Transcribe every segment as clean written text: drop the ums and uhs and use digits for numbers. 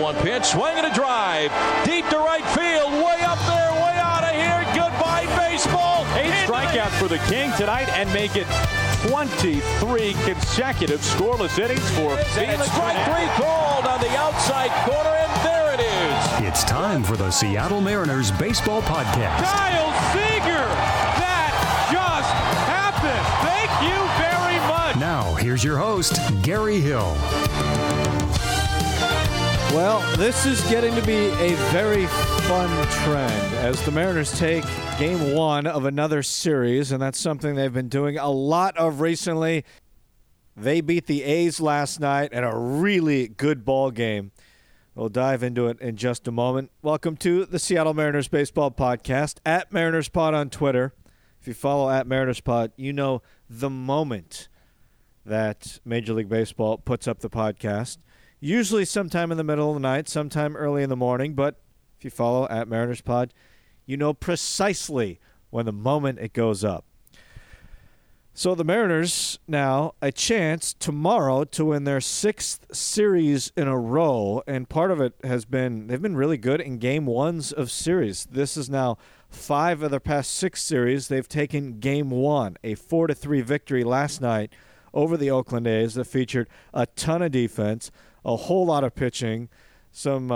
1 pitch, swing and a drive, deep to right field, way up there, way out of here. Goodbye, baseball. 8 strikeouts for the King tonight and make it 23 consecutive scoreless innings for Felix. Strike 3 called on the outside corner, and there it is. It's time for the Seattle Mariners Baseball Podcast. Kyle Seager! That just happened! Thank you very much! Now, here's your host, Gary Hill. Well, this is getting to be a very fun trend as the Mariners take Game 1 of another series, and that's something they've been doing a lot of recently. They beat the A's last night in a really good ball game. We'll dive into it in just a moment. Welcome to the Seattle Mariners Baseball Podcast, at MarinersPod on Twitter. If you follow at MarinersPod, you know the moment that Major League Baseball puts up the podcast. Usually sometime in the middle of the night, sometime early in the morning, but if you follow at MarinersPod, you know precisely when the moment it goes up. So the Mariners now a chance tomorrow to win their 6th series in a row, and part of it has been they've been really good in Game 1s of series. This is now 5 of their past 6 series. They've taken Game 1, a 4-3 victory last night over the Oakland A's that featured a ton of defense, a whole lot of pitching, some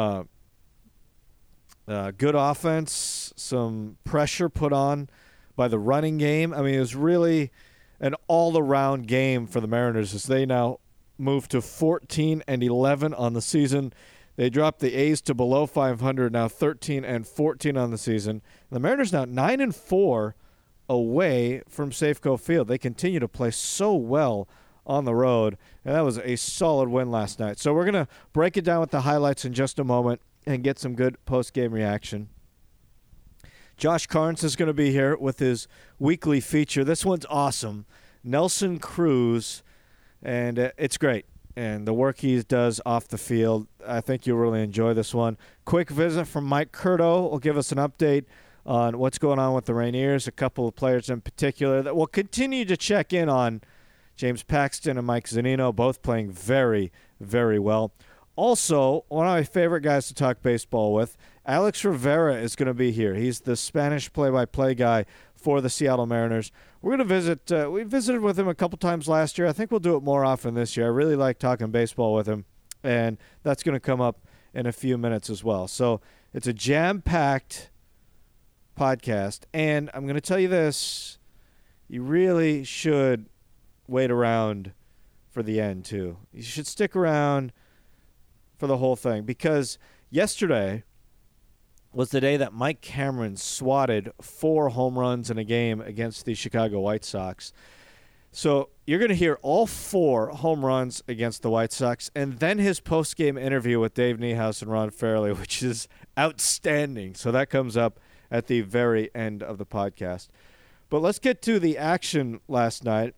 good offense, some pressure put on by the running game. I mean, it was really an all-around game for the Mariners as they now move to 14-11 on the season. They dropped the A's to below 500, now 13-14 on the season. The Mariners now 9-4 away from Safeco Field. They continue to play so well on the road, and that was a solid win last night. So we're going to break it down with the highlights in just a moment and get some good post-game reaction. Josh Carnes is going to be here with his weekly feature. This one's awesome. Nelson Cruz, and it's great. And the work he does off the field, I think you'll really enjoy this one. Quick visit from Mike Curto will give us an update on what's going on with the Rainiers, a couple of players in particular that we'll continue to check in on. James Paxton and Mike Zunino both playing very, very well. Also, one of my favorite guys to talk baseball with, Alex Rivera, is going to be here. He's the Spanish play-by-play guy for the Seattle Mariners. We're going to visit. We visited with him a couple times last year. I think we'll do it more often this year. I really like talking baseball with him, and that's going to come up in a few minutes as well. So it's a jam-packed podcast, and I'm going to tell you this. You really should wait around for the end, too. You should stick around for the whole thing, because yesterday was the day that Mike Cameron swatted 4 home runs in a game against the Chicago White Sox. So you're going to hear all 4 home runs against the White Sox, and then his post-game interview with Dave Niehaus and Ron Fairley, which is outstanding. So that comes up at the very end of the podcast. But let's get to the action last night.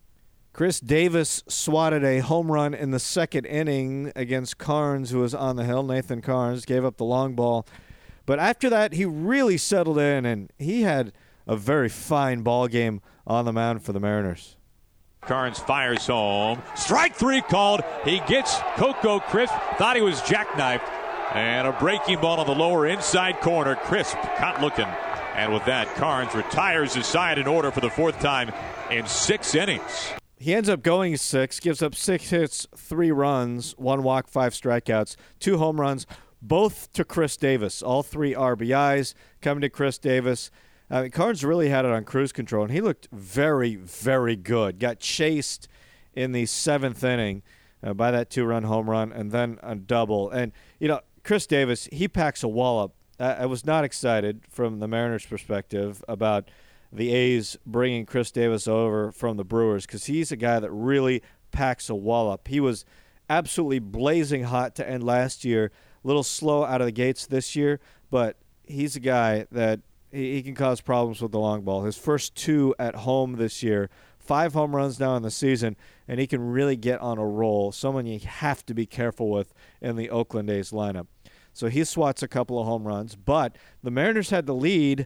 Chris Davis swatted a home run in the 2nd inning against Carnes, who was on the hill. Nathan Carnes gave up the long ball. But after that, he really settled in, and he had a very fine ball game on the mound for the Mariners. Carnes fires home. Strike 3 called. He gets Coco Crisp. Thought he was jackknifed. And a breaking ball on the lower inside corner. Crisp caught looking. And with that, Carnes retires his side in order for the 4th time in 6 innings. He ends up going 6, gives up 6 hits, 3 runs, 1 walk, 5 strikeouts, 2 home runs, both to Chris Davis. All 3 RBIs coming to Chris Davis. Carnes really had it on cruise control, and he looked very, very good. Got chased in the 7th inning by that 2-run home run and then a double. And, Chris Davis, he packs a wallop. I was not excited from the Mariners' perspective about the A's bringing Chris Davis over from the Brewers, because he's a guy that really packs a wallop. He was absolutely blazing hot to end last year, a little slow out of the gates this year, but he's a guy that he can cause problems with the long ball. His first 2 at home this year, 5 home runs now in the season, and he can really get on a roll, someone you have to be careful with in the Oakland A's lineup. So he swats a couple of home runs, but the Mariners had the lead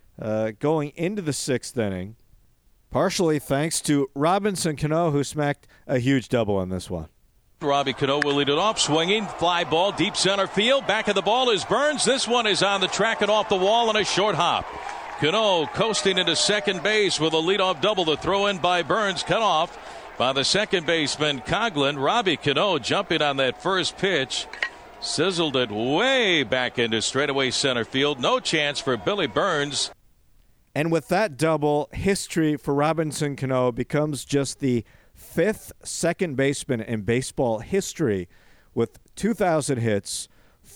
going into the 6th inning, partially thanks to Robinson Cano, who smacked a huge double on this one. Robbie Cano will lead it off, swinging, fly ball, deep center field. Back of the ball is Burns. This one is on the track and off the wall and a short hop. Cano coasting into second base with a leadoff double. The throw in by Burns, cut off by the second baseman Coghlan. Robbie Cano jumping on that first pitch, sizzled it way back into straightaway center field. No chance for Billy Burns. And with that double, history for Robinson Cano becomes just the 5th second baseman in baseball history with 2,000 hits,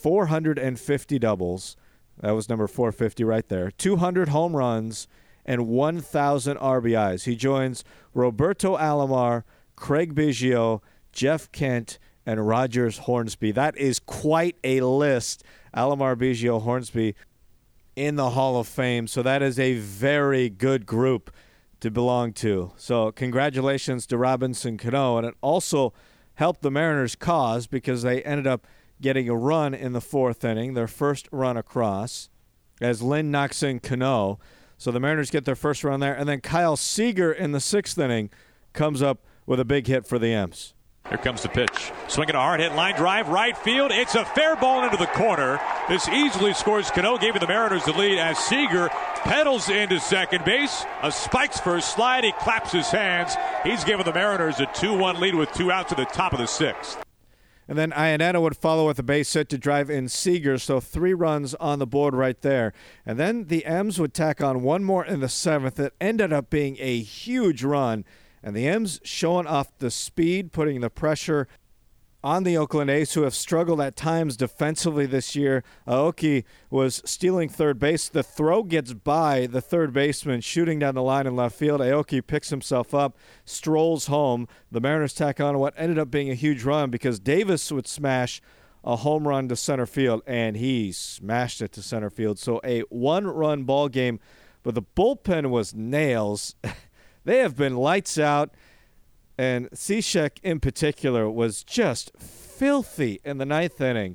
450 doubles. That was number 450 right there. 200 home runs and 1,000 RBIs. He joins Roberto Alomar, Craig Biggio, Jeff Kent, and Rogers Hornsby. That is quite a list. Alomar, Biggio, Hornsby in the Hall of Fame. So that is a very good group to belong to. So congratulations to Robinson Cano. And it also helped the Mariners' cause because they ended up getting a run in the 4th inning, their first run across, as Lynn knocks in Cano. So the Mariners get their first run there. And then Kyle Seager in the 6th inning comes up with a big hit for the M's. Here comes the pitch. Swinging a hard hit line drive, right field. It's a fair ball into the corner. This easily scores Cano, giving the Mariners the lead as Seager pedals into second base. A spikes first slide. He claps his hands. He's given the Mariners a 2-1 lead with 2 outs at the top of the 6th. And then Iannetta would follow with a base hit to drive in Seager, so 3 runs on the board right there. And then the M's would tack on one more in the 7th. It ended up being a huge run. And the M's showing off the speed, putting the pressure on the Oakland A's, who have struggled at times defensively this year. Aoki was stealing third base. The throw gets by the third baseman, shooting down the line in left field. Aoki picks himself up, strolls home. The Mariners tack on what ended up being a huge run because Davis would smash a home run to center field, and he smashed it to center field. So a 1-run ball game, but the bullpen was nails. They have been lights out, and Cishek in particular was just filthy in the 9th inning.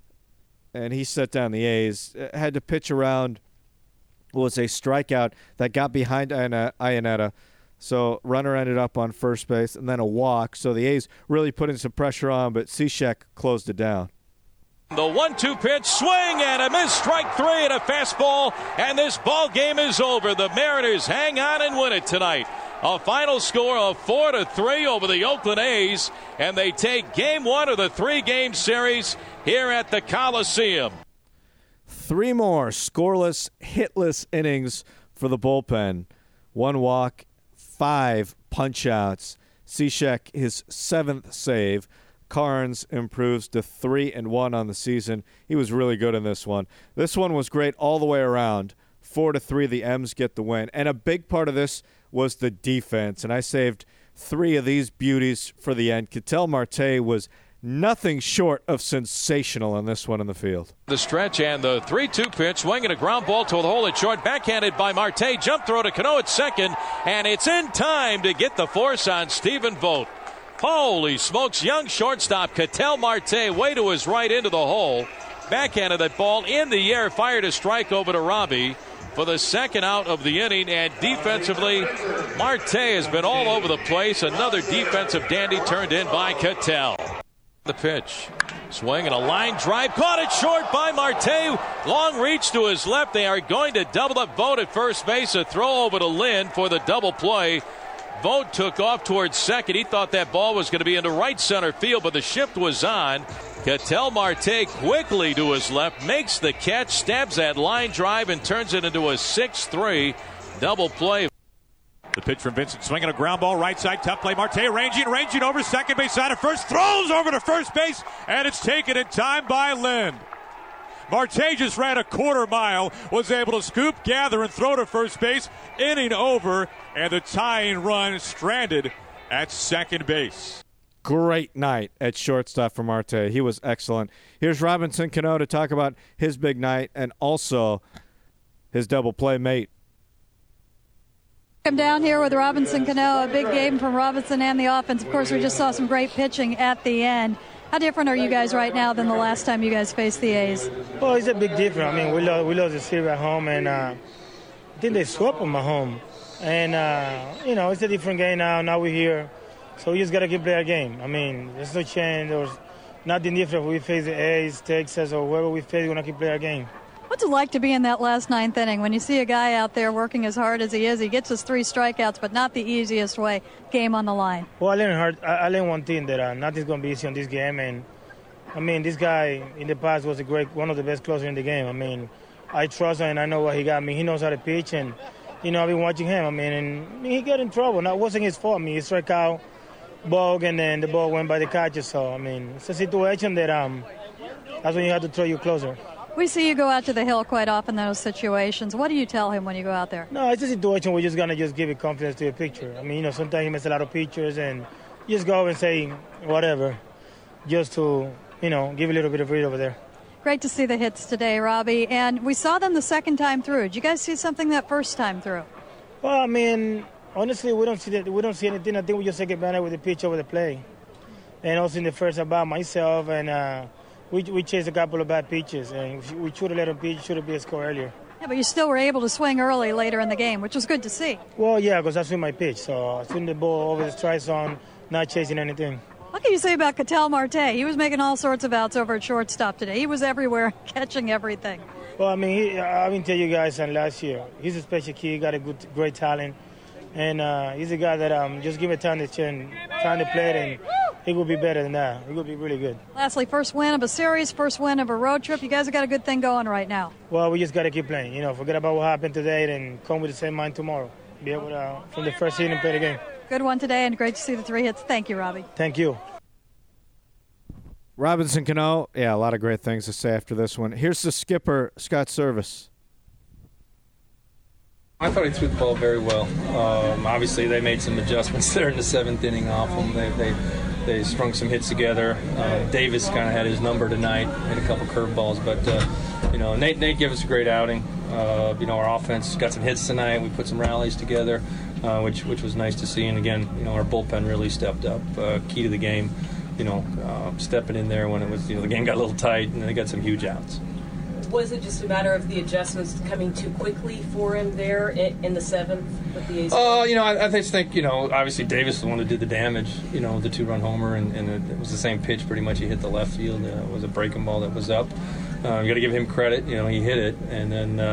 And he set down the A's, had to pitch around, was a strikeout that got behind Iannetta. So runner ended up on first base, and then a walk. So the A's really putting some pressure on, but Cishek closed it down. The 1-2 pitch, swing and a miss, strike 3 and a fastball, and this ball game is over. The Mariners hang on and win it tonight. A final score of 4-3 over the Oakland A's, and they take Game 1 of the 3-game series here at the Coliseum. 3 more scoreless, hitless innings for the bullpen. 1 walk, 5 punch-outs. Cishek, his 7th save. Carnes improves to 3-1 on the season. He was really good in this one. This one was great all the way around. 4-3, the M's get the win. And a big part of this was the defense. And I saved 3 of these beauties for the end. Ketel Marte was nothing short of sensational in this one in the field. The stretch and the 3-2 pitch, swinging a ground ball to the hole at short, backhanded by Marte. Jump throw to Cano at second, and it's in time to get the force on Stephen Vogt. Holy smokes, young shortstop Ketel Marte way to his right into the hole. Backhanded that ball in the air, fired a strike over to Robbie for the 2nd out of the inning. And defensively, Marte has been all over the place. Another defensive dandy turned in by Ketel. The pitch, swing and a line drive, caught it short by Marte. Long reach to his left. They are going to double up Vogt at first base. A throw over to Lynn for the double play. Vogt took off towards second. He thought that ball was going to be into right center field, but the shift was on. Ketel Marte quickly to his left, makes the catch, stabs that line drive, and turns it into a 6-3 double play. The pitch from Vincent, swinging a ground ball, right side, tough play. Marte ranging over second base side of first, throws over to first base, and it's taken in time by Lind. Marte just ran a quarter mile, was able to scoop, gather, and throw to first base. Inning over, and the tying run stranded at second base. Great night at shortstop for Marte. He was excellent. Here's Robinson Cano to talk about his big night and also his double play mate. I'm down here with Robinson Cano, a big game from Robinson and the offense. Of course, we just saw some great pitching at the end. How different are you guys right now than the last time you guys faced the A's? Well, it's a big difference. I mean, we lost the series at home, and I think they swept them at home. And, it's a different game now. Now we're here. So we just got to keep playing our game. I mean, there's no change. There's nothing different. If we face the A's, Texas, or whoever we face, we're going to keep playing our game. What's it like to be in that last ninth inning when you see a guy out there working as hard as he is? He gets his 3 strikeouts, but not the easiest way. Game on the line. Well, I learned one thing, that nothing's going to be easy on this game. And, I mean, this guy in the past was one of the best closers in the game. I mean, I trust him, and I know what he got. I mean, he knows how to pitch, and, I've been watching him. I mean, and he got in trouble. Now, it wasn't his fault. I mean, he struck out Bogue, and then the ball went by the catcher. So, I mean, it's a situation that that's when you have to throw your closer. We see you go out to the hill quite often in those situations. What do you tell him when you go out there? No, it's a situation we're just going to just give it confidence to your pitcher. I mean, sometimes he makes a lot of pitches, and you just go and say whatever just to, give a little bit of breathe over there. Great to see the hits today, Robbie. And we saw them the second time through. Did you guys see something that first time through? Well, I mean, honestly, we don't see that. We don't see anything. I think we just take advantage with the pitch over the play. And also in the first about myself, and we chased a couple of bad pitches, and we should have let them pitch, should have been a score earlier. Yeah, but you still were able to swing early later in the game, which was good to see. Well, yeah, because I swing my pitch. So I swing the ball over the strike zone, not chasing anything. What can you say about Ketel Marte? He was making all sorts of outs over at shortstop today. He was everywhere, catching everything. Well, I mean, I've been telling you guys last year, he's a special kid, got a great talent. And he's a guy that just give him time to play it, and he will be better than that. He will be really good. Lastly, first win of a series, first win of a road trip. You guys have got a good thing going right now. Well, we just got to keep playing. Forget about what happened today and come with the same mind tomorrow. Be able to, from the first inning, play the game. Good one today, and great to see the 3 hits. Thank you, Robbie. Thank you. Robinson Cano, a lot of great things to say after this one. Here's the skipper, Scott Service. I thought he threw the ball very well. Obviously, they made some adjustments there in the 7th inning off him. They strung some hits together. Davis kind of had his number tonight, hit a couple curveballs, but Nate gave us a great outing. Our offense got some hits tonight. We put some rallies together, which was nice to see. And again, our bullpen really stepped up. Key to the game, stepping in there when it was the game got a little tight, and they got some huge outs. Was it just a matter of the adjustments coming too quickly for him there in the 7th with the A's? I just think, obviously Davis is the one who did the damage, the 2-run homer, and it was the same pitch pretty much. He hit the left field. It was a breaking ball that was up. You got to give him credit. He hit it, and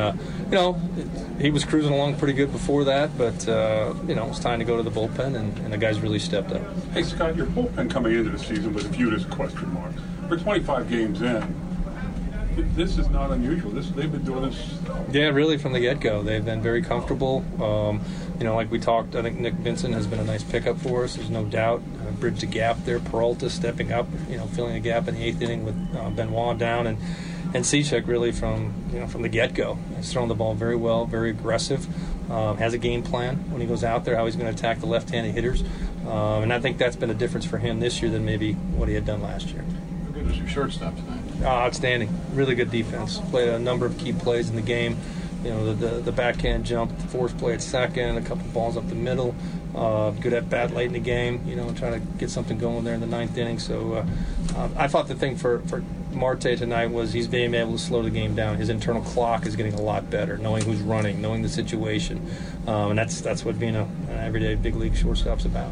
then, he was cruising along pretty good before that, but, it's time to go to the bullpen, and the guys really stepped up. Hey, Scott, your bullpen coming into the season was viewed as a question mark. For 25 games in, this is not unusual. They've been doing this. Yeah, really from the get-go. They've been very comfortable. Like we talked, I think Nick Vincent has been a nice pickup for us. There's no doubt. Bridged the gap there. Peralta stepping up, filling a gap in the 8th inning with Benoit down, and Cishek really from the get-go. He's throwing the ball very well, very aggressive. Has a game plan when he goes out there, how he's going to attack the left-handed hitters. And I think that's been a difference for him this year than maybe what he had done last year. How good was your shortstop tonight? Outstanding. Really good defense. Played a number of key plays in the game. The backhand jump, the force play at second, a couple balls up the middle. Good at bat late in the game, trying to get something going there in the 9th inning. So I thought the thing for Marte tonight was he's being able to slow the game down. His internal clock is getting a lot better, knowing who's running, knowing the situation. And that's what being an everyday big league shortstop's about.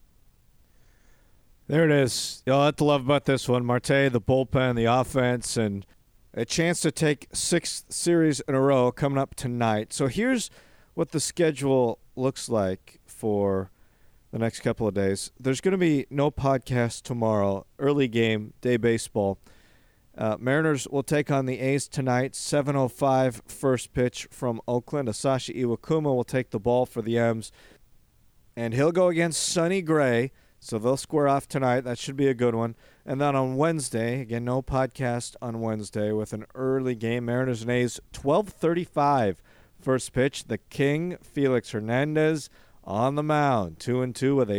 There it is. You'll have to love about this one. Marte, the bullpen, the offense, and a chance to take 6th series in a row coming up tonight. So here's what the schedule looks like for the next couple of days. There's going to be no podcast tomorrow. Early game, day baseball. Mariners will take on the A's tonight. 7:05 first pitch from Oakland. Asashi Iwakuma will take the ball for the M's. And he'll go against Sonny Gray. So they'll square off tonight. That should be a good one. And then on Wednesday, again, no podcast on Wednesday with an early game. Mariners and A's, 12:35 first pitch. The King, Felix Hernandez, on the mound, 2-2 with a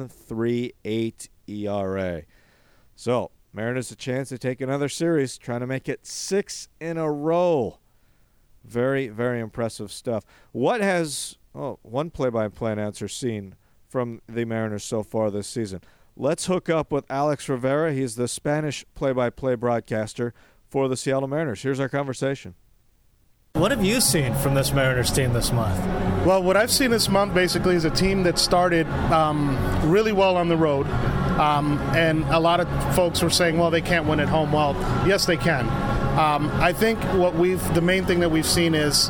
1.38 ERA. So Mariners a chance to take another series, trying to make it 6 in a row. Very, very impressive stuff. What has one play-by-play announcer seen from the Mariners so far this season? Let's hook up with Alex Rivera. He's the Spanish play-by-play broadcaster for the Seattle Mariners. Here's our conversation. What have you seen from this Mariners team this month? Well, what I've seen this month basically is a team that started really well on the road. And a lot of folks were saying, well, they can't win at home. Well, yes, they can. I think the main thing that we've seen is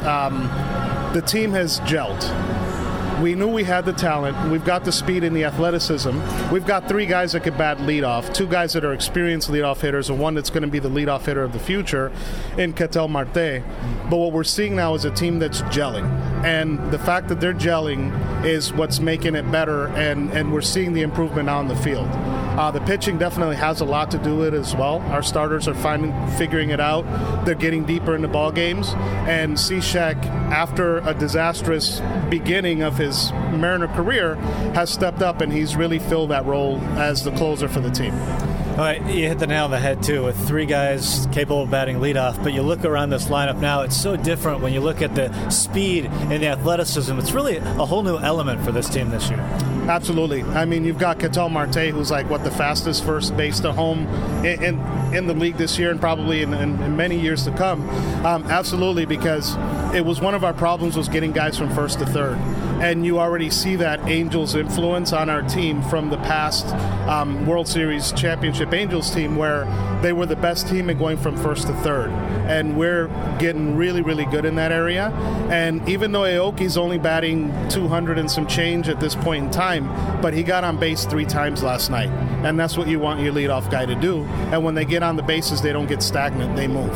the team has gelled. We knew we had the talent. We've got the speed and the athleticism. We've got 3 guys that could bat leadoff, 2 guys that are experienced leadoff hitters, and 1 that's going to be the leadoff hitter of the future in Ketel Marte. But what we're seeing now is a team that's gelling. And the fact that they're gelling is what's making it better, and we're seeing the improvement on the field. The pitching definitely has a lot to do with it as well. Our starters are figuring it out. They're getting deeper into ball games. And Cishek, after a disastrous beginning of his Mariner career, has stepped up, and he's really filled that role as the closer for the team. All right, you hit the nail on the head, too, with 3 guys capable of batting leadoff. But you look around this lineup now, it's so different when you look at the speed and the athleticism. It's really a whole new element for this team this year. Absolutely. I mean, you've got Ketel Marte, who's like, the fastest first base to home in the league this year and probably in many years to come. Absolutely, because it was one of our problems was getting guys from first to third. And you already see that Angels influence on our team from the past World Series championship Angels team, where they were the best team at going from first to third. And we're getting really, really good in that area. And even though Aoki's only batting 200 and some change at this point in time, but he got on base 3 times last night. And that's what you want your leadoff guy to do. And when they get on the bases, they don't get stagnant, they move.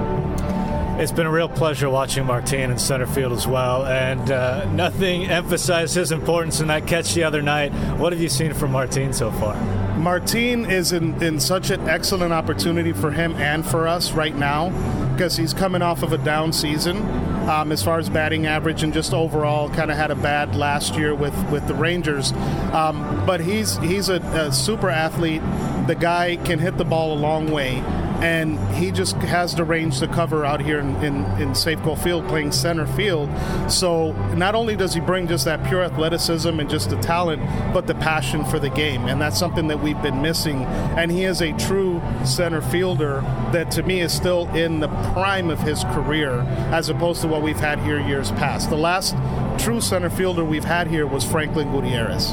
It's been a real pleasure watching Martin in center field as well, and nothing emphasized his importance in that catch the other night. What have you seen from Martin so far? Martin is in such an excellent opportunity for him and for us right now, because he's coming off of a down season as far as batting average, and just overall kind of had a bad last year with the Rangers. But he's a super athlete. The guy can hit the ball a long way. And he just has the range to cover out here in Safeco Field, playing center field. So not only does he bring just that pure athleticism and just the talent, but the passion for the game. And that's something that we've been missing. And he is a true center fielder that, to me, is still in the prime of his career, as opposed to what we've had here years past. The last true center fielder we've had here was Franklin Gutierrez.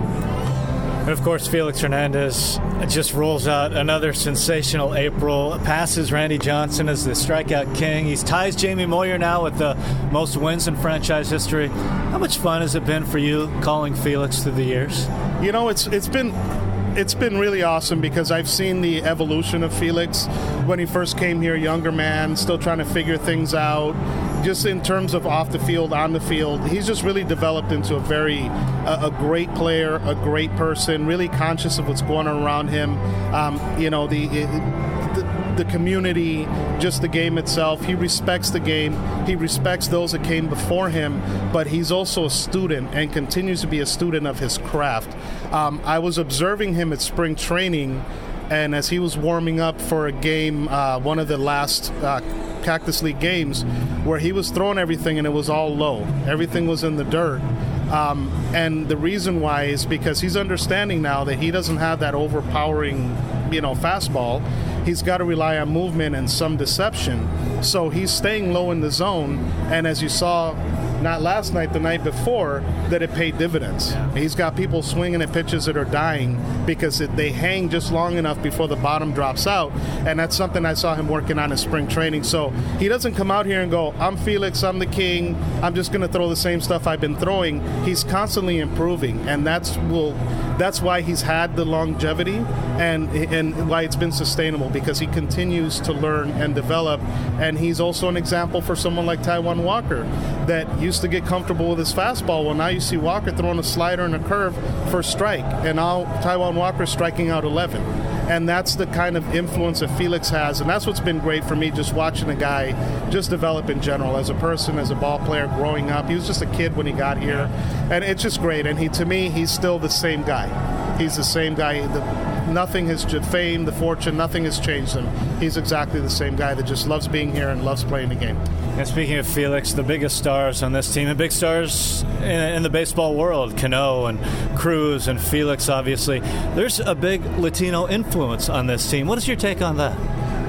And, of course, Felix Hernandez just rolls out another sensational April, passes Randy Johnson as the strikeout king. He ties Jamie Moyer now with the most wins in franchise history. How much fun has it been for you calling Felix through the years? You know, it's been really awesome, because I've seen the evolution of Felix when he first came here, younger man, still trying to figure things out. Just in terms of off the field, on the field, he's just really developed into a great player, a great person, really conscious of what's going on around him. The community, just the game itself. He respects the game. He respects those that came before him, but he's also a student and continues to be a student of his craft. I was observing him at spring training, and as he was warming up for a game, one of the last Cactus League games, where he was throwing everything and it was all low. Everything was in the dirt. And the reason why is because he's understanding now that he doesn't have that overpowering, fastball. He's got to rely on movement and some deception. So he's staying low in the zone. And as you saw, not last night, the night before, that it paid dividends. He's got people swinging at pitches that are dying because they hang just long enough before the bottom drops out. And that's something I saw him working on in spring training. So he doesn't come out here and go, I'm Felix, I'm the king, I'm just going to throw the same stuff I've been throwing. He's constantly improving, and that's why he's had the longevity and why it's been sustainable, because he continues to learn and develop. And he's also an example for someone like Taijuan Walker that used to get comfortable with his fastball. Well, now you see Walker throwing a slider and a curve for a strike, and now Taijuan Walker striking out 11. And that's the kind of influence that Felix has, and that's what's been great for me, just watching a guy just develop in general as a person, as a ball player growing up. He was just a kid when he got here, and it's just great. And to me, he's still the same guy. He's the same guy. Nothing has fame, the fortune, nothing has changed him. He's exactly the same guy that just loves being here and loves playing the game. And speaking of Felix, the biggest stars on this team, and big stars in the baseball world, Cano and Cruz and Felix, obviously. There's a big Latino influence on this team. What is your take on that?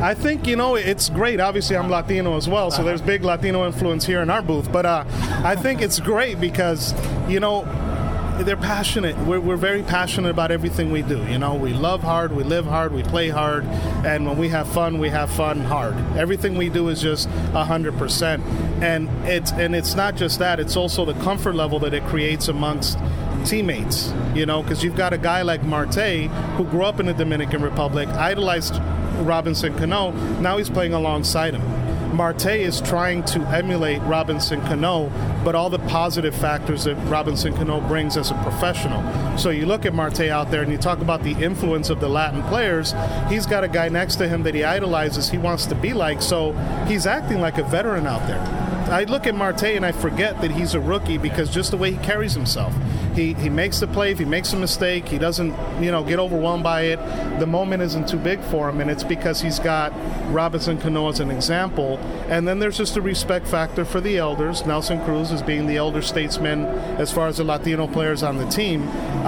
I think, it's great. Obviously, I'm Latino as well, so there's big Latino influence here in our booth. But I think it's great because, they're passionate. We're very passionate about everything we do. We love hard, we live hard, we play hard, and when we have fun hard. Everything we do is just 100%. And it's not just that, it's also the comfort level that it creates amongst teammates, because you've got a guy like Marte who grew up in the Dominican Republic, idolized Robinson Cano, now he's playing alongside him. Marte is trying to emulate Robinson Cano, but all the positive factors that Robinson Cano brings as a professional. So you look at Marte out there and you talk about the influence of the Latin players, he's got a guy next to him that he idolizes, he wants to be like, so he's acting like a veteran out there. I look at Marte and I forget that he's a rookie because just the way he carries himself. He makes the play. If he makes a mistake, he doesn't, get overwhelmed by it. The moment isn't too big for him, and it's because he's got Robinson Cano as an example. And then there's just a respect factor for the elders. Nelson Cruz as being the elder statesman as far as the Latino players on the team.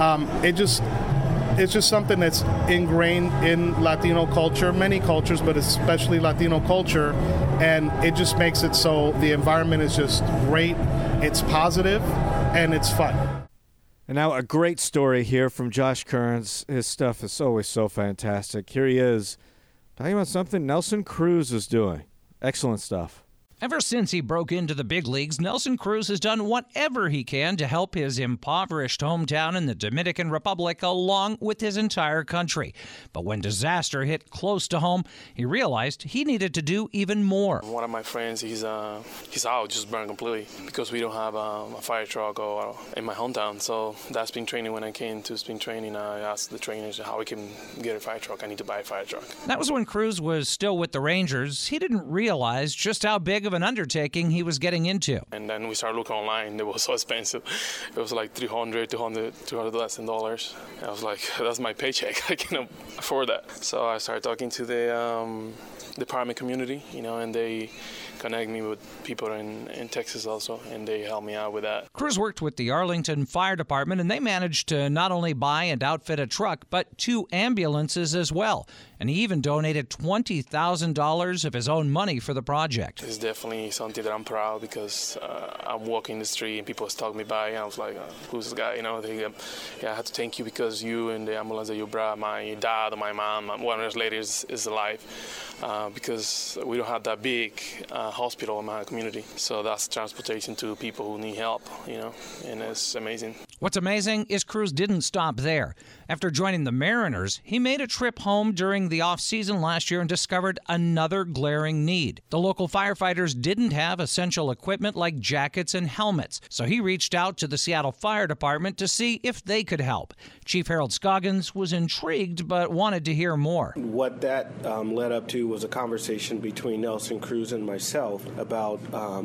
It's just something that's ingrained in Latino culture, many cultures, but especially Latino culture, and it just makes it so the environment is just great, it's positive, and it's fun. And now a great story here from Josh Kearns. His stuff is always so fantastic. Here he is talking about something Nelson Cruz is doing. Excellent stuff. Ever since he broke into the big leagues, Nelson Cruz has done whatever he can to help his impoverished hometown in the Dominican Republic along with his entire country. But when disaster hit close to home, he realized he needed to do even more. One of my friends, he's out, just burned completely because we don't have a fire truck in my hometown. So that spring training, when I came to spring training, I asked the trainers how we can get a fire truck. I need to buy a fire truck. That was when Cruz was still with the Rangers. He didn't realize just how big of an undertaking he was getting into. And then we started looking online. It was so expensive. It was like $200 less than dollars. And I was like, that's my paycheck. I can't afford that. So I started talking to the apartment community, and they connect me with people in Texas also, and they helped me out with that. Cruz worked with the Arlington Fire Department, and they managed to not only buy and outfit a truck, but 2 ambulances as well. And he even donated $20,000 of his own money for the project. It's definitely something that I'm proud because I'm walking the street and people stalk me by, and I was like, who's this guy? I have to thank you because you and the ambulance that you brought, my dad or my mom, one of those ladies is alive. Because we don't have that big hospital in my community. So that's transportation to people who need help, and it's amazing. What's amazing is Cruz didn't stop there. After joining the Mariners, he made a trip home during the off-season last year and discovered another glaring need. The local firefighters didn't have essential equipment like jackets and helmets, so he reached out to the Seattle Fire Department to see if they could help. Chief Harold Scoggins was intrigued but wanted to hear more. What that led up to was a conversation between Nelson Cruz and myself about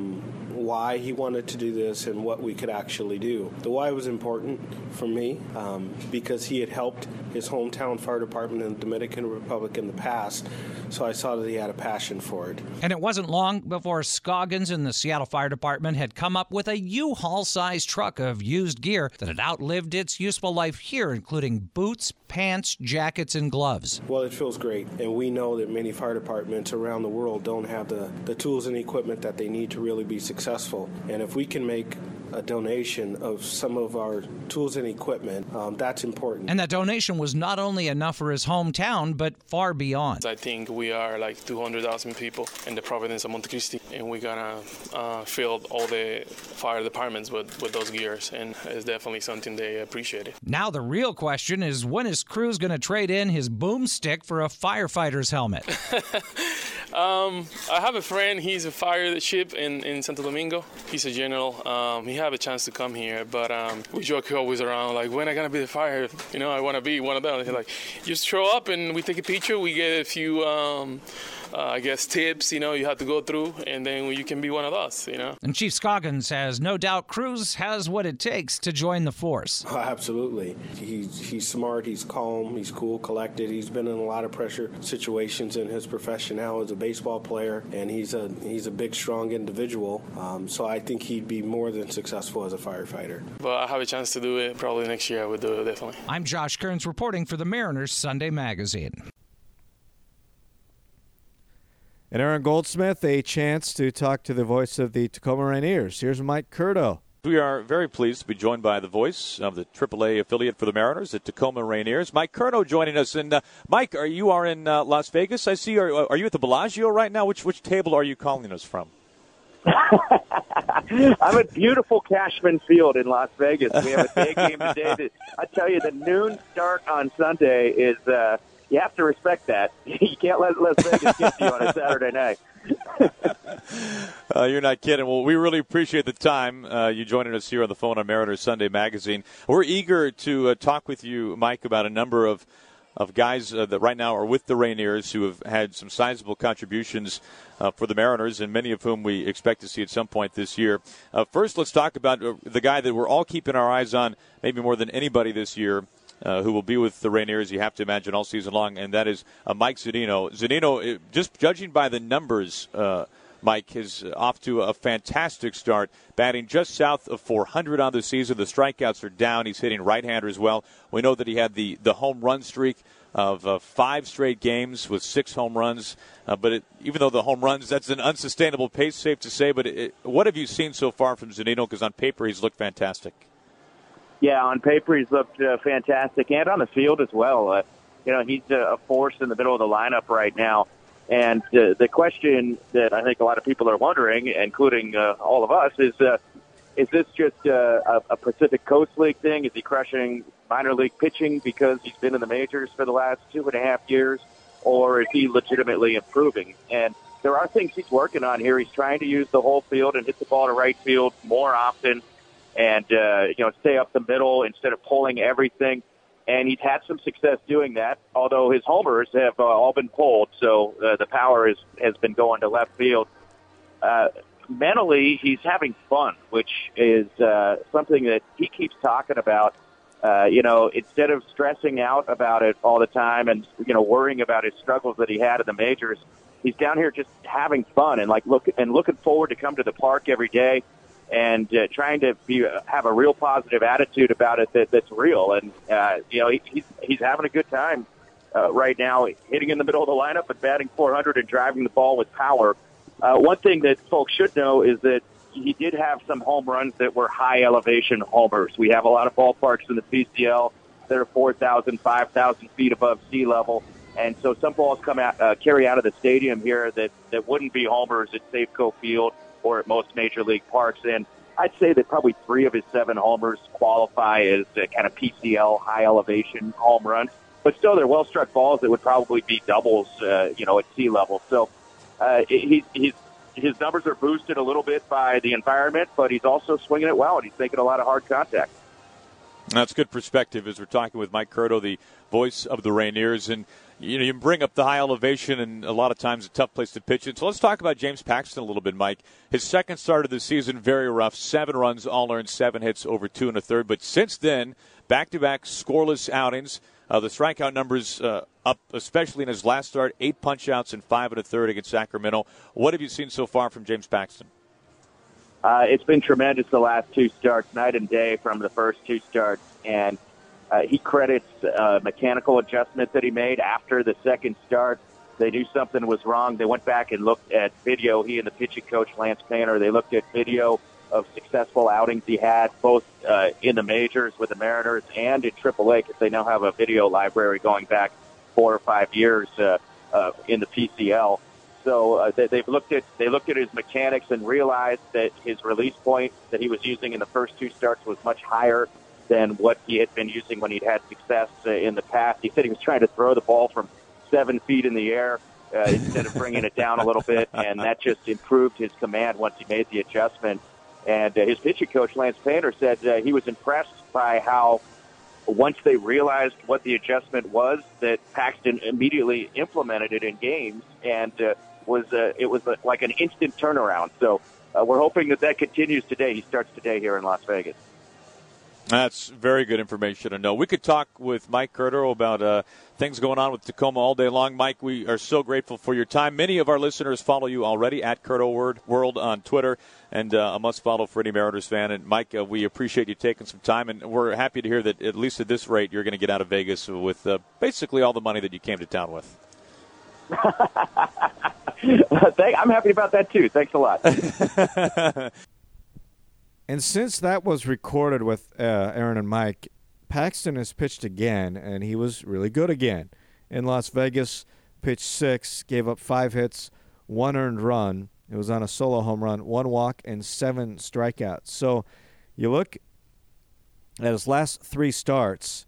why he wanted to do this and what we could actually do. The why was important for me because he had helped his hometown fire department in the Dominican Republic in the past, so I saw that he had a passion for it. And it wasn't long before Scoggins and the Seattle Fire Department had come up with a U-Haul-sized truck of used gear that had outlived its useful life here, including boots, pants, jackets, and gloves. Well, it feels great, and we know that many fire departments around the world don't have the tools and equipment that they need to really be successful. And if we can make a donation of some of our tools and equipment, that's important. And that donation was not only enough for his hometown, but far beyond. I think we are like 200,000 people in the province of Monte Cristi, and we're gonna fill all the fire departments with those gears, and it's definitely something they appreciated. Now the real question is, when is Cruz going to trade in his boomstick for a firefighter's helmet? I have a friend, he's a fire ship in Santo Domingo. He's a general. He have a chance to come here, but we joke always around, like, when I gonna be the fire? I want to be one of them. He's like, just show up and we take a picture, we get a few tips, you have to go through, and then you can be one of us, And Chief Scoggins has no doubt Cruz has what it takes to join the force. Oh, absolutely. He's smart, he's calm, he's cool, collected. He's been in a lot of pressure situations in his profession now as a baseball player, and he's a big, strong individual. So I think he'd be more than successful as a firefighter. But I have a chance to do it. Probably next year I would do it, definitely. I'm Josh Kearns reporting for the Mariners Sunday Magazine. And Aaron Goldsmith, a chance to talk to the voice of the Tacoma Rainiers. Here's Mike Curto. We are very pleased to be joined by the voice of the AAA affiliate for the Mariners, the Tacoma Rainiers, Mike Curto, joining us. And Mike, you are in Las Vegas, I see. Are you at the Bellagio right now? Which table are you calling us from? I'm at beautiful Cashman Field in Las Vegas. We have a day game today. I tell you, the noon start on Sunday is you have to respect that. You can't let Las Vegas get you on a Saturday night. You're not kidding. Well, we really appreciate the time you joining us here on the phone on Mariners Sunday Magazine. We're eager to talk with you, Mike, about a number of guys that right now are with the Rainiers who have had some sizable contributions for the Mariners, and many of whom we expect to see at some point this year. First, let's talk about the guy that we're all keeping our eyes on, maybe more than anybody this year, who will be with the Rainiers, you have to imagine, all season long, and that is Mike Zunino. Zunino, just judging by the numbers, Mike is off to a fantastic start, batting just south of 400 on the season. The strikeouts are down. He's hitting right-hander as well. We know that he had the home run streak of 5 straight games with 6 home runs. But even though the home runs, that's an unsustainable pace, safe to say. But what have you seen so far from Zunino? Because on paper, he's looked fantastic. Yeah, on paper he's looked fantastic, and on the field as well. He's a force in the middle of the lineup right now. And the question that I think a lot of people are wondering, including all of us, is this just a Pacific Coast League thing? Is he crushing minor league pitching because he's been in the majors for the last 2.5 years? Or is he legitimately improving? And there are things he's working on here. He's trying to use the whole field and hit the ball to right field more often. And, stay up the middle instead of pulling everything. And he's had some success doing that, although his homers have all been pulled, so the power has been going to left field. Mentally, he's having fun, which is something that he keeps talking about. Instead of stressing out about it all the time and, worrying about his struggles that he had in the majors, he's down here just having fun and looking forward to come to the park every day. And trying to have a real positive attitude about it that's real. And, he's having a good time right now, hitting in the middle of the lineup and batting 400 and driving the ball with power. One thing that folks should know is that he did have some home runs that were high-elevation homers. We have a lot of ballparks in the PCL that are 4,000, 5,000 feet above sea level. And so some balls carry out of the stadium here that wouldn't be homers at Safeco Field or at most major league parks. And I'd say that probably 3 of his 7 homers qualify as kind of PCL high elevation home runs, but still they're well struck balls that would probably be doubles, at sea level. So, his numbers are boosted a little bit by the environment, but he's also swinging it well and he's making a lot of hard contact. That's good perspective as we're talking with Mike Curto, the voice of the Rainiers. And, you bring up the high elevation and a lot of times a tough place to pitch it. So let's talk about James Paxton a little bit, Mike. His second start of the season, very rough. 7 runs, all earned, 7 hits over 2 1/3. But since then, back-to-back scoreless outings. The strikeout numbers up, especially in his last start, 8 punch-outs and 5 1/3 against Sacramento. What have you seen so far from James Paxton? It's been tremendous the last 2 starts, night and day from the first 2 starts. And he credits a mechanical adjustment that he made after the second start. They knew something was wrong. They went back and looked at video. He and the pitching coach, Lance Painter, they looked at video of successful outings he had, both in the majors with the Mariners and in AAA, because they now have a video library going back 4 or 5 years in the PCL. So they looked at his mechanics and realized that his release point that he was using in the first 2 starts was much higher than what he had been using when he'd had success in the past. He said he was trying to throw the ball from 7 feet in the air instead of bringing it down a little bit, and that just improved his command once he made the adjustment. And his pitching coach, Lance Painter, said he was impressed by how once they realized what the adjustment was, that Paxton immediately implemented it in games, and it was like an instant turnaround. So we're hoping that continues today. He starts today here in Las Vegas. That's very good information to know. We could talk with Mike Curto about things going on with Tacoma all day long. Mike, we are so grateful for your time. Many of our listeners follow you already at Curto World on Twitter, and a must-follow for any Mariners fan. And, Mike, we appreciate you taking some time, and we're happy to hear that at least at this rate you're going to get out of Vegas with basically all the money that you came to town with. I'm happy about that, too. Thanks a lot. And since that was recorded with Aaron and Mike, Paxton has pitched again, and he was really good again. In Las Vegas, pitched 6, gave up 5 hits, 1 earned run. It was on a solo home run, 1 walk, and 7 strikeouts. So you look at his last 3 starts,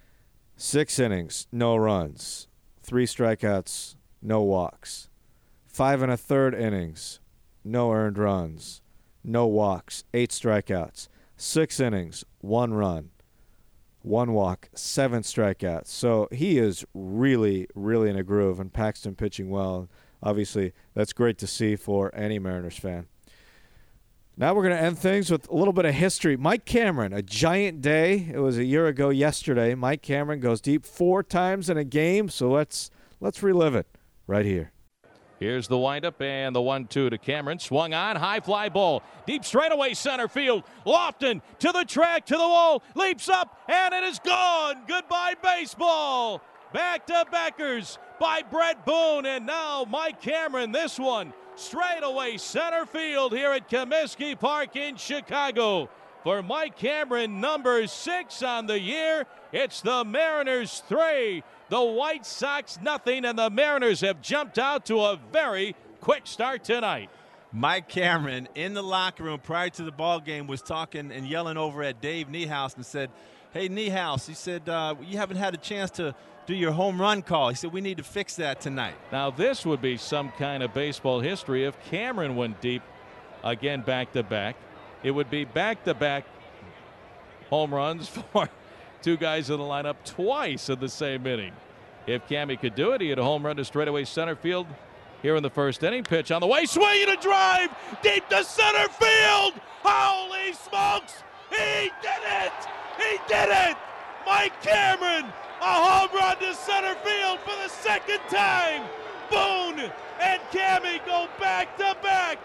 6 innings, no runs, 3 strikeouts, no walks. 5 1/3 innings, no earned runs, no walks, 8 strikeouts. 6 innings, 1 run, 1 walk, 7 strikeouts. So he is really, really in a groove, and Paxton pitching well. Obviously, that's great to see for any Mariners fan. Now we're going to end things with a little bit of history. Mike Cameron, a giant day. It was a year ago yesterday. Mike Cameron goes deep 4 times in a game, so let's relive it right here. Here's the windup and the 1-2 to Cameron. Swung on, high fly ball. Deep straightaway center field. Lofton to the track, to the wall. Leaps up, and it is gone. Goodbye, baseball. Back-to-backers by Brett Boone. And now Mike Cameron, this one, straightaway center field here at Comiskey Park in Chicago. For Mike Cameron, number 6 on the year. It's the Mariners 3. The White Sox nothing, and the Mariners have jumped out to a very quick start tonight. Mike Cameron in the locker room prior to the ball game was talking and yelling over at Dave Niehaus and said, "Hey, Niehaus," he said, "you haven't had a chance to do your home run call." He said, "We need to fix that tonight." Now this would be some kind of baseball history if Cameron went deep again back-to-back. It would be back-to-back home runs for 2 guys in the lineup twice in the same inning. If Cammy could do it, he had a home run to straightaway center field here in the first inning. Pitch on the way, swinging a drive deep to center field. Holy smokes! He did it! He did it! Mike Cameron, a home run to center field for the 2nd time. Boone and Cammy go back-to-back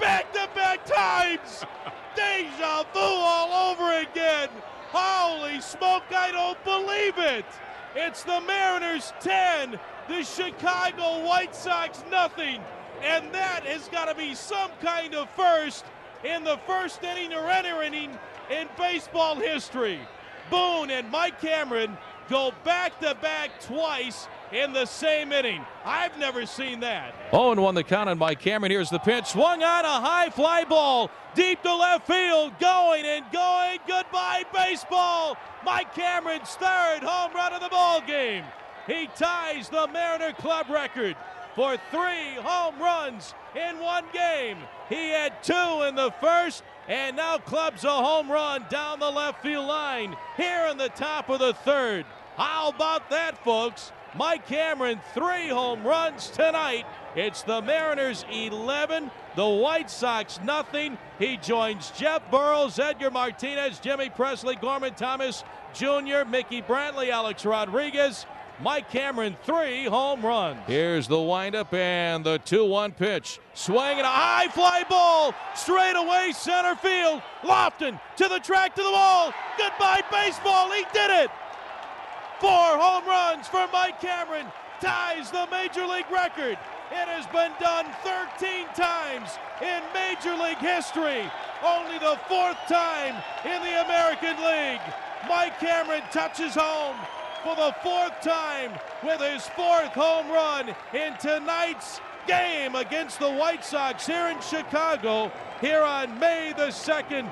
times. Deja vu all over again. Holy smoke, I don't believe it. It's the Mariners 10, the Chicago White Sox nothing. And that has got to be some kind of first in the first inning or any inning in baseball history. Boone and Mike Cameron go back-to-back twice in the same inning. I've never seen that. 0-1 the count on Mike Cameron. Here's the pitch. Swung on, a high fly ball deep to left field. Going and going. Goodbye, baseball. Mike Cameron's 3rd home run of the ball game. He ties the Mariner club record for 3 home runs in 1 game. He had 2 in the first, and now clubs a home run down the left field line here in the top of the 3rd. How about that, folks? Mike Cameron, 3 home runs tonight. It's the Mariners 11, the White Sox nothing. He joins Jeff Burrows, Edgar Martinez, Jimmy Presley, Gorman Thomas Jr., Mickey Brantley, Alex Rodriguez. Mike Cameron, 3 home runs. Here's the windup and the 2-1 pitch. Swinging a high fly ball, straight away center field. Lofton to the track, to the wall. Goodbye, baseball. He did it. 4 home runs for Mike Cameron, ties the Major League record. It has been done 13 times in Major League history. Only the 4th time in the American League. Mike Cameron touches home for the 4th time with his 4th home run in tonight's game against the White Sox here in Chicago here on May the 2nd,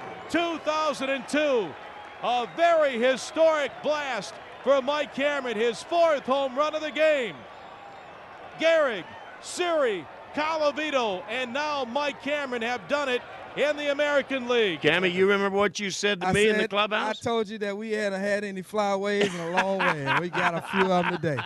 2002. A very historic blast for Mike Cameron, his 4th home run of the game. Gehrig, Siri, Colavito, and now Mike Cameron have done it in the American League. Cammy, you remember what you said to me in the clubhouse? I told you that we hadn't had any flyaways in a long way, and we got a few of them today.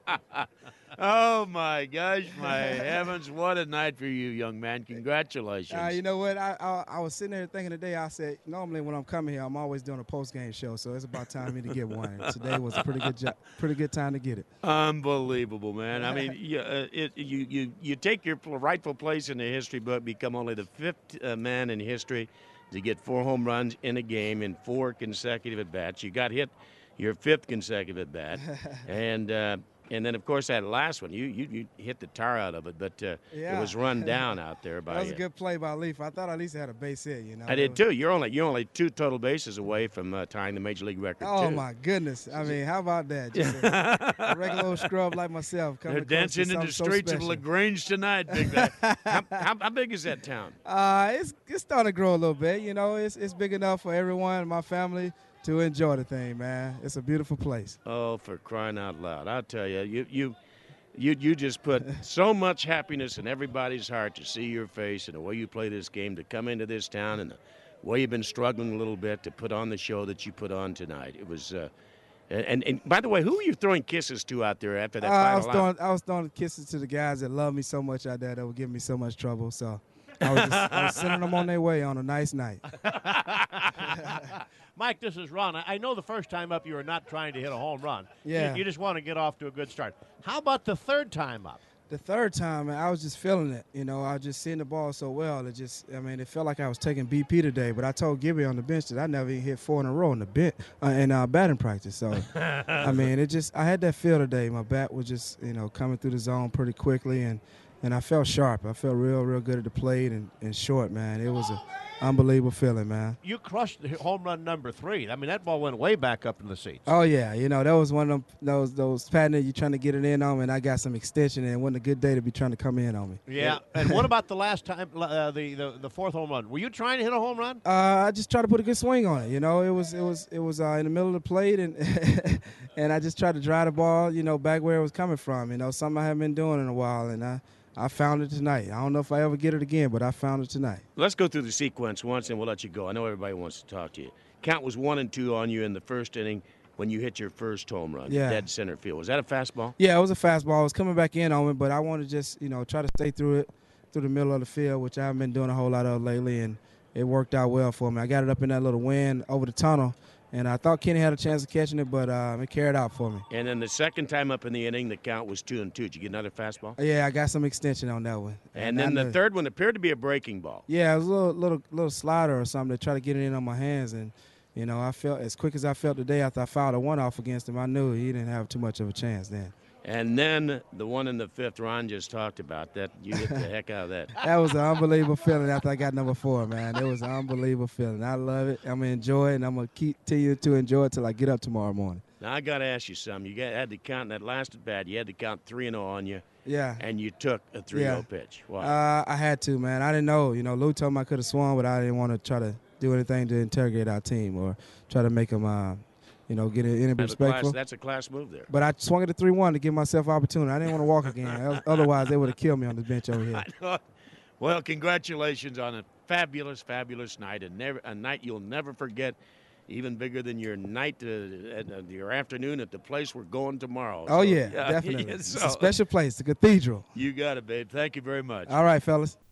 Oh, my gosh, my heavens, what a night for you, young man. Congratulations. You know what? I was sitting there thinking today, I said, normally when I'm coming here, I'm always doing a post-game show, so it's about time for me to get one. Today was a pretty good time to get it. Unbelievable, man. I mean, you take your rightful place in the history book, become only the 5th man in history to get 4 home runs in a game in 4 consecutive at-bats. You got hit your 5th consecutive at-bat, and And then, of course, that last one, you hit the tar out of it, but it was run down out there by That was a good play by Leaf. I thought at least it had a base hit, you know. I did, too. You're only 2 total bases away from tying the Major League record, Oh, too. my goodness. I mean, how about that? Just a regular old scrub like myself. They're dancing in the streets of LaGrange tonight, big guy. How big is that town? It's starting to grow a little bit. You know, it's big enough for everyone in my family to enjoy the thing, man. It's a beautiful place. Oh, for crying out loud. I'll tell you, you just put so much happiness in everybody's heart to see your face and the way you play this game, to come into this town and the way you've been struggling a little bit to put on the show that you put on tonight. It was and by the way, who were you throwing kisses to out there after that final out? I was throwing kisses to the guys that love me so much out there that would give me so much trouble. So I was sending them on their way on a nice night. Mike, this is Ron. I know the first time up you were not trying to hit a home run. Yeah. You just want to get off to a good start. How about the third time up? The third time, man, I was just feeling it. You know, I was just seeing the ball so well. It felt like I was taking BP today. But I told Gibby on the bench that I never even hit 4 in a row in batting practice. So, I had that feel today. My bat was just, coming through the zone pretty quickly, and I felt sharp. I felt real, real good at the plate and short, man. It was an unbelievable feeling, man. You crushed the home run number 3. I mean, that ball went way back up in the seats. Oh, yeah. that was one of them, those patterns you're trying to get it in on me, and I got some extension, and it wasn't a good day to be trying to come in on me. Yeah. And what about the last time, the fourth home run? Were you trying to hit a home run? I just tried to put a good swing on it. It was in the middle of the plate, and and I just tried to drive the ball, back where it was coming from. Something I haven't been doing in a while, and I found it tonight. I don't know if I ever get it again, but I found it tonight. Let's go through the sequence once, and we'll let you go. I know everybody wants to talk to you. Count was 1-2 on you in the first inning when you hit your first home run, dead center field. Was that a fastball? Yeah, it was a fastball. I was coming back in on it, but I wanted to just, try to stay through the middle of the field, which I haven't been doing a whole lot of lately, and it worked out well for me. I got it up in that little wind over the tunnel, and I thought Kenny had a chance of catching it, but it carried out for me. And then the second time up in the inning, the count was 2-2. Did you get another fastball? Yeah, I got some extension on that one. And then the third one appeared to be a breaking ball. Yeah, it was a little slider or something to try to get it in on my hands. And, I felt as quick as I felt today after I fouled a one-off against him, I knew he didn't have too much of a chance then. And then the one in the fifth, Ron just talked about that. You hit the heck out of that. That was an unbelievable feeling after I got number 4, man. It was an unbelievable feeling. I love it. I'm going to enjoy it, and I'm going to continue to enjoy it till I get up tomorrow morning. Now, I got to ask you something. You had to count in that last at bat. You had to count 3-0 on you. Yeah. And you took a 3-0 pitch. Why? I had to, man. I didn't know. Lou told me I could have swung, but I didn't want to try to do anything to interrogate our team or try to make them get any respectful. That's a class move there. But I swung it to 3-1 to give myself opportunity. I didn't want to walk again. Otherwise, they would have killed me on the bench over here. Well, congratulations on a fabulous, fabulous night, a night you'll never forget, even bigger than your night, your afternoon at the place we're going tomorrow. Oh, so, yeah, definitely. It's a special place, the cathedral. You got it, babe. Thank you very much. All right, fellas.